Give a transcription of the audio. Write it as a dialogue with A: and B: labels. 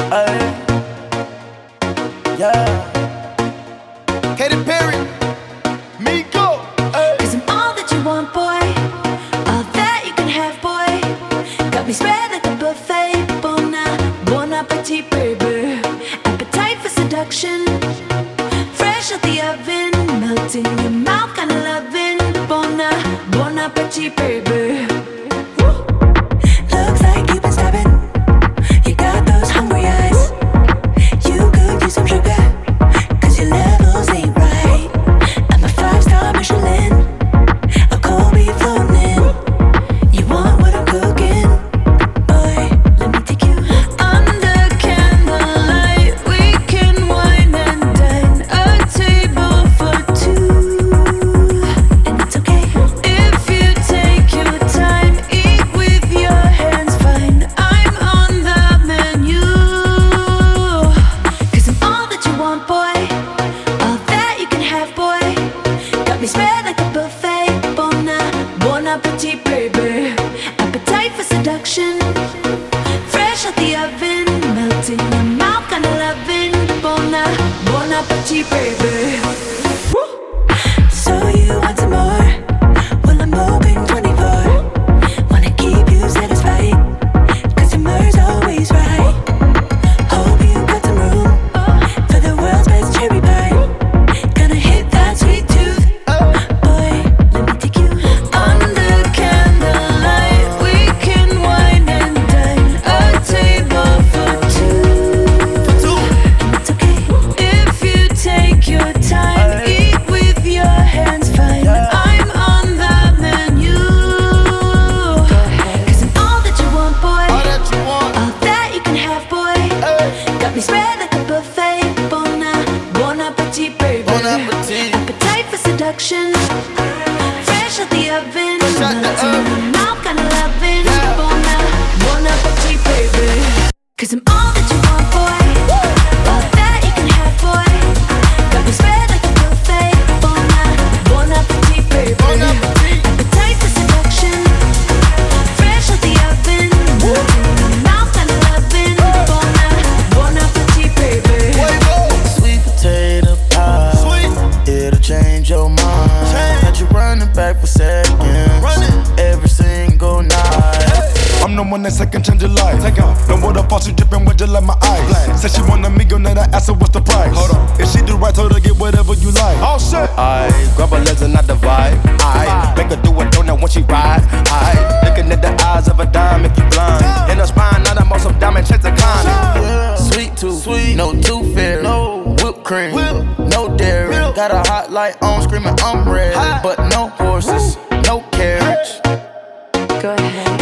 A: Ay, yeah. Katy Perry, Miko.
B: Cause I'm all that you want, boy. All that you can have, boy. Got me spread like a buffet. Bon appetit, baby. Appetite for seduction. Fresh out the oven. Melting in your mouth, kinda loving. Bon appetit, baby. Looks like you've been stabbing. You got those hungry eyes. You could use some sugar, cause your levels ain't right. I'm a 5-star Michelin, a cold beef floating in. You want what I'm cooking? Boy, let me take you under candlelight. We can wine and dine, a table for two. And it's okay if you take your time. Eat with your hands, fine. I'm on the menu. Cause I'm all that you want, boy. All that you can have, boy. Got me spread like a buffet. Bon appetit, baby. Appetite for seduction. Fresh out the oven. Melting in your mouth, kinda loving. Bon appetit, baby. So you want some more? Well, I'm open 24. Wanna keep you satisfied, cause your mur's always right. Hope you got some room for the world's best cherry pie. Gonna hit that sweet tooth. Boy, let me take you under candlelight. We can wine and dine, a table for two. And it's okay if you take your time. Eat with your hands, fine. I'm on the menu. Cause I'm all that you want, boy.
A: All that you want.
B: All that you can have, boy. Got me spread like a buffet. Bon appetit, baby.
A: Bon appetit.
B: Appetite for seduction. Fresh out the oven.
A: Fresh out the
B: Melting in
A: oven.
B: your mouth, kinda loving.
A: Yeah.
B: Bon appetit, baby. Cause I'm all that you want, boy. All that you can have, boy. Got me spread like a buffet. Bon appetit, baby.
A: Bon appetit.
B: Appetite for seduction. Fresh out the oven. Melting in your mouth, kinda loving. Bon appetit, baby.
A: Sweet potato pie. Sweet. It'll change your mind. Had you running back for seconds. Every single night.
C: I'm the one that second change your life. Take off. No water faucet dripping with just like my eyes. Said she want a meal, then I asked her what's the price. Hold on. If she do right, told her get whatever you like. Oh shit.
D: I grab her legs and not the vibe. I make her do a donut when she ride. I looking at the eyes of a dime, make you blind. In her spine, not a muscle diamond, chase the climb.
A: Sweet tooth, sweet, no tooth fairy, no whipped cream, no dairy. Got a hot light on, screaming I'm ready, but no horses, no carriage.
B: Go ahead.